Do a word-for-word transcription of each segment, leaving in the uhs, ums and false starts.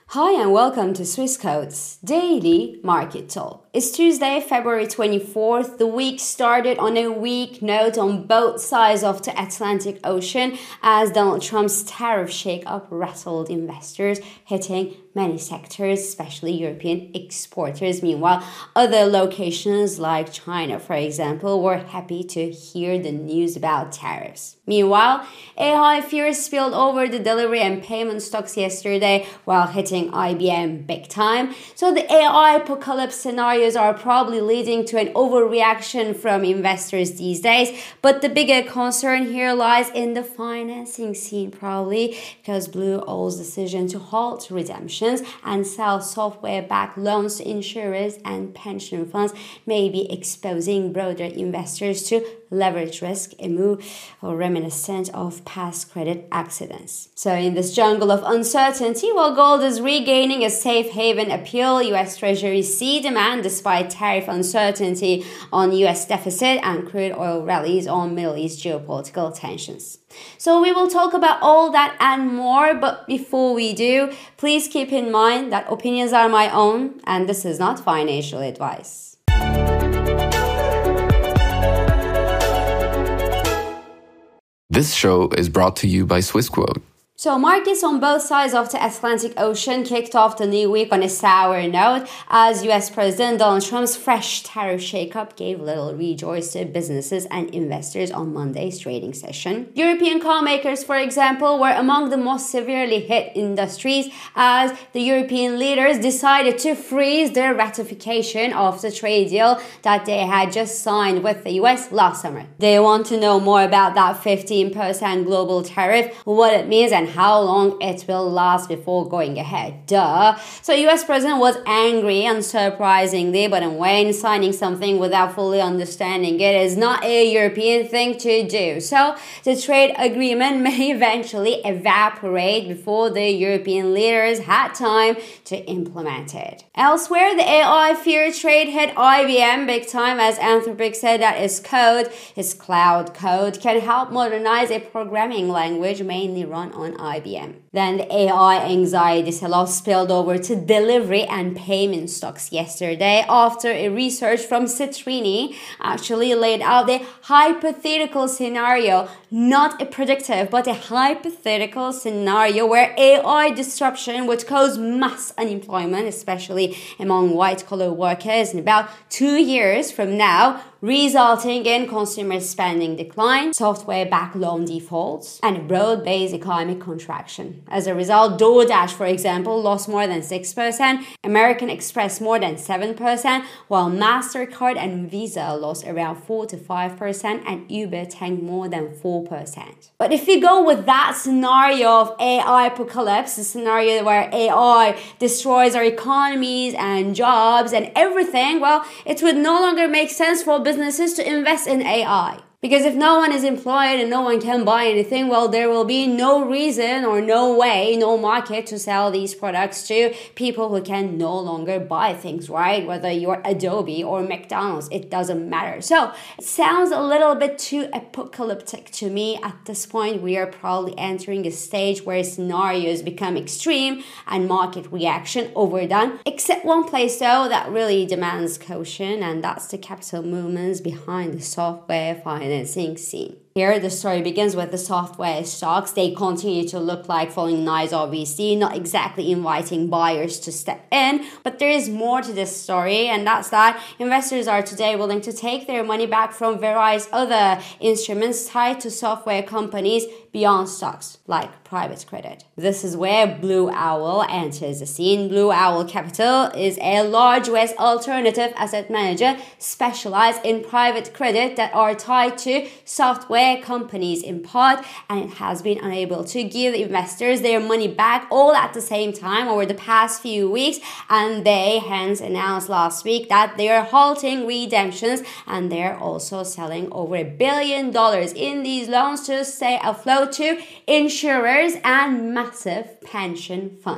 Hi and welcome to Swissquote's Daily Market Talk. It's Tuesday, February twenty-fourth. The week started on a weak note on both sides of the Atlantic Ocean as Donald Trump's tariff shakeup rattled investors, hitting many sectors, especially European exporters. Meanwhile, other locations like China, for example, were happy to hear the news about tariffs. Meanwhile, A I fears spilled over the delivery and payment stocks yesterday while hitting I B M big time. So the A I apocalypse scenarios are probably leading to an overreaction from investors these days. But the bigger concern here lies in the financing scene, probably because Blue Owl's decision to halt redemptions and sell software-backed loans to insurers and pension funds may be exposing broader investors to leverage risk, a move or reminiscent of past credit accidents. So in this jungle of uncertainty, while gold is regaining a safe haven appeal, U S Treasuries see demand despite tariff uncertainty on U S deficit and crude oil rallies on Middle East geopolitical tensions. So we will talk about all that and more, but before we do, please keep in mind that opinions are my own and this is not financial advice. This show is brought to you by Swissquote. So markets on both sides of the Atlantic Ocean kicked off the new week on a sour note as U S President Donald Trump's fresh tariff shakeup gave little rejoice to businesses and investors on Monday's trading session. European car makers, for example, were among the most severely hit industries as the European leaders decided to freeze their ratification of the trade deal that they had just signed with the U S last summer. They want to know more about that fifteen percent global tariff, what it means, and how long it will last before going ahead. Duh. So U S President was angry, unsurprisingly, but in Wayne, signing something without fully understanding it is not a European thing to do. So the trade agreement may eventually evaporate before the European leaders had time to implement it. Elsewhere, the A I fear trade hit I B M big time as Anthropic said that its code, its cloud code, can help modernize a programming language mainly run on I B M. Then the A I anxiety sell-off spilled over to delivery and payment stocks yesterday after a research from Citrini actually laid out a hypothetical scenario, not a predictive, but a hypothetical scenario where A I disruption would cause mass unemployment, especially among white-collar workers, in about two years from now, resulting in consumer spending decline, software-backed loan defaults, and a broad-based economic contraction. As a result, DoorDash, for example, lost more than six percent, American Express more than seven percent, while MasterCard and Visa lost around four to five percent, and Uber tanked more than four percent. But if we go with that scenario of A I apocalypse, a scenario where A I destroys our economies and jobs and everything, well, it would no longer make sense for businesses to invest in A I. Because if no one is employed and no one can buy anything, well, there will be no reason or no way, no market to sell these products to people who can no longer buy things, right? Whether you're Adobe or McDonald's, it doesn't matter. So it sounds a little bit too apocalyptic to me. At this point, we are probably entering a stage where scenarios become extreme and market reaction overdone. Except one place, though, that really demands caution, and that's the capital movements behind the software finance financing scene. Here, the story begins with the software stocks. They continue to look like falling knives, obviously, not exactly inviting buyers to step in. But there is more to this story, and that's that investors are today willing to take their money back from various other instruments tied to software companies beyond stocks, like private credit. This is where Blue Owl enters the scene. Blue Owl Capital is a large U S alternative asset manager specialized in private credit that are tied to software companies in part, and it has been unable to give investors their money back all at the same time over the past few weeks, and they hence announced last week that they are halting redemptions and they're also selling over a billion dollars in these loans to stay afloat to insurers and massive pension funds.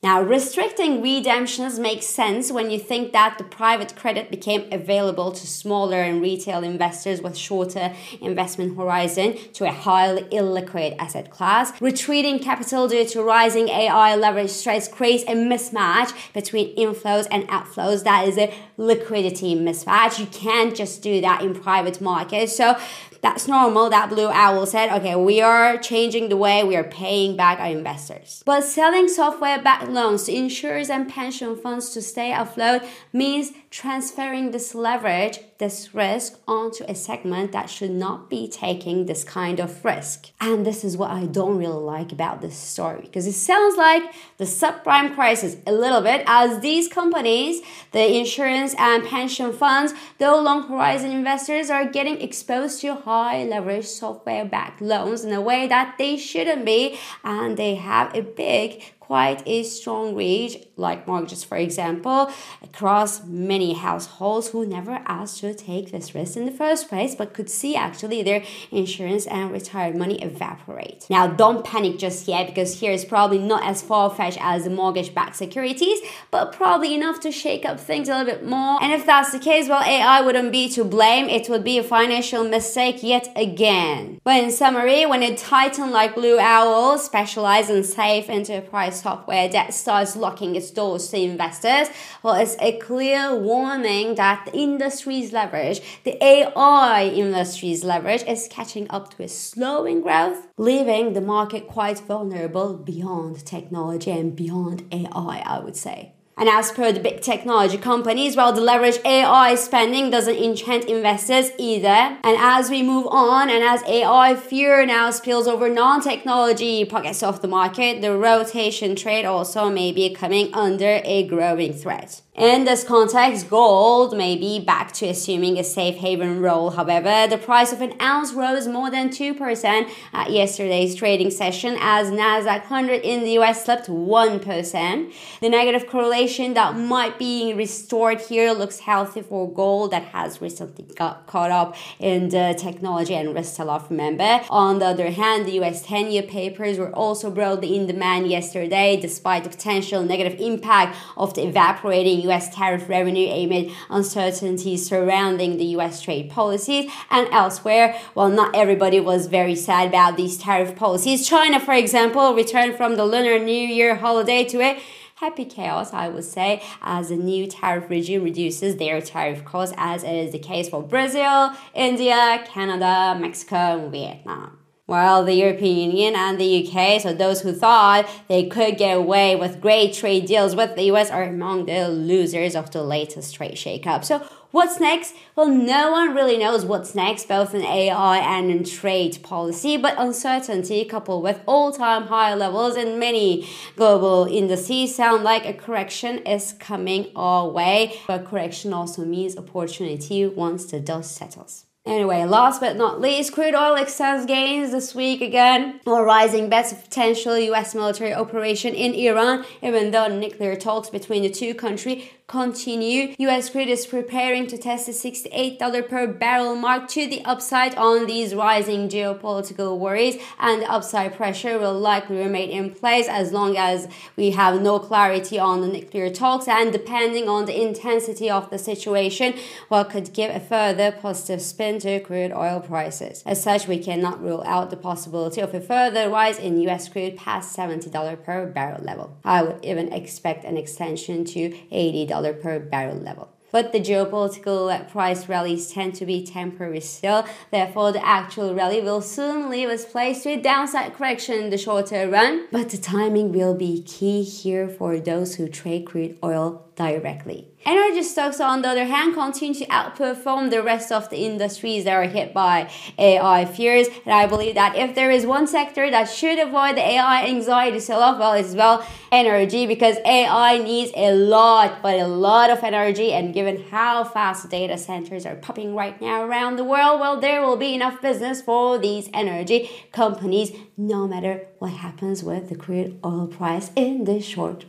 Now, restricting redemptions makes sense when you think that the private credit became available to smaller and retail investors with shorter investment horizon to a highly illiquid asset class. Retreating capital due to rising A I leverage stress creates a mismatch between inflows and outflows. That is a liquidity mismatch. You can't just do that in private markets. So that's normal that Blue Owl said, okay, we are changing the way we are paying back our investors. But selling software-backed loans to insurers and pension funds to stay afloat means transferring this leverage, this risk, onto a segment that should not be taking this kind of risk. And this is what I don't really like about this story, because it sounds like the subprime crisis a little bit, as these companies, the insurance and pension funds, though long horizon investors, are getting exposed to high leverage software-backed loans in a way that they shouldn't be, and they have a big, quite a strong reach, like mortgages, for example, across many households who never asked to take this risk in the first place, but could see actually their insurance and retired money evaporate. Now, don't panic just yet, because here is probably not as far-fetched as the mortgage-backed securities, but probably enough to shake up things a little bit more. And if that's the case, well, A I wouldn't be to blame. It would be a financial mistake yet again. But in summary, when a titan like Blue Owl, specialized in safe enterprise software that starts locking its doors to investors, well, it's a clear warning that the industry's leverage, the A I industry's leverage, is catching up to a slowing growth, leaving the market quite vulnerable beyond technology and beyond A I, I would say. And as per the big technology companies, well, the leverage A I spending doesn't enchant investors either. And as we move on, and as A I fear now spills over non-technology pockets of the market, the rotation trade also may be coming under a growing threat. In this context, gold may be back to assuming a safe haven role. However, the price of an ounce rose more than two percent at yesterday's trading session, as Nasdaq one hundred in the U S slipped one percent. The negative correlation that might be restored here looks healthy for gold that has recently got caught up in the technology and risk sell-off, remember. On the other hand, the U S ten-year papers were also broadly in demand yesterday, despite the potential negative impact of the evaporating U S tariff revenue amid uncertainties surrounding the U S trade policies. And elsewhere, while not everybody was very sad about these tariff policies, China, for example, returned from the Lunar New Year holiday to a happy chaos, I would say, as the new tariff regime reduces their tariff costs, as is the case for Brazil, India, Canada, Mexico, and Vietnam. While the European Union and the U K, so those who thought they could get away with great trade deals with the U S, are among the losers of the latest trade shakeup. So what's next? Well, no one really knows what's next, both in A I and in trade policy, but uncertainty coupled with all-time high levels in many global indices sound like a correction is coming our way. But correction also means opportunity once the dust settles. Anyway, last but not least, crude oil extends gains this week again, while rising bets of potential U S military operation in Iran, even though nuclear talks between the two countries continue. U S crude is preparing to test the sixty-eight dollars per barrel mark to the upside on these rising geopolitical worries, and the upside pressure will likely remain in place as long as we have no clarity on the nuclear talks, and depending on the intensity of the situation, what could give a further positive spin to crude oil prices. As such, we cannot rule out the possibility of a further rise in U S crude past seventy dollars per barrel level. I would even expect an extension to eighty dollars per barrel level. But the geopolitical price rallies tend to be temporary still. Therefore, the actual rally will soon leave its place to a downside correction in the shorter run. But the timing will be key here for those who trade crude oil directly. Energy stocks, on the other hand, continue to outperform the rest of the industries that are hit by A I fears. And I believe that if there is one sector that should avoid the A I anxiety sell-off, well, it's well energy, because A I needs a lot, but a lot of energy. And given how fast data centers are popping right now around the world, well, there will be enough business for these energy companies, no matter what happens with the crude oil price in the short run.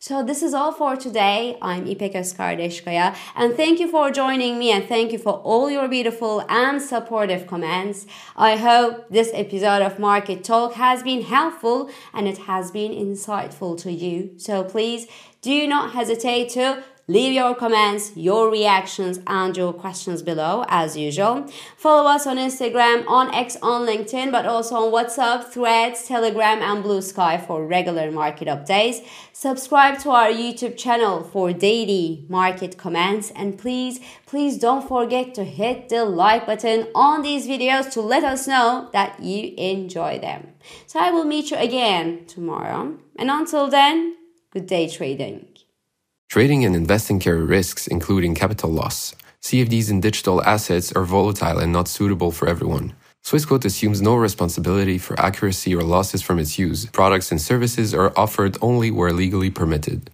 So this is all for today. I'm İpek Özkardeşkaya, and thank you for joining me, and thank you for all your beautiful and supportive comments. I hope this episode of Market Talk has been helpful and it has been insightful to you. So please do not hesitate to leave your comments, your reactions, and your questions below, as usual. Follow us on Instagram, on X, on LinkedIn, but also on WhatsApp, Threads, Telegram, and Blue Sky for regular market updates. Subscribe to our YouTube channel for daily market comments. And please, please don't forget to hit the like button on these videos to let us know that you enjoy them. So I will meet you again tomorrow. And until then, good day trading. Trading and investing carry risks, including capital loss. C F Ds in digital assets are volatile and not suitable for everyone. Swissquote assumes no responsibility for accuracy or losses from its use. Products and services are offered only where legally permitted.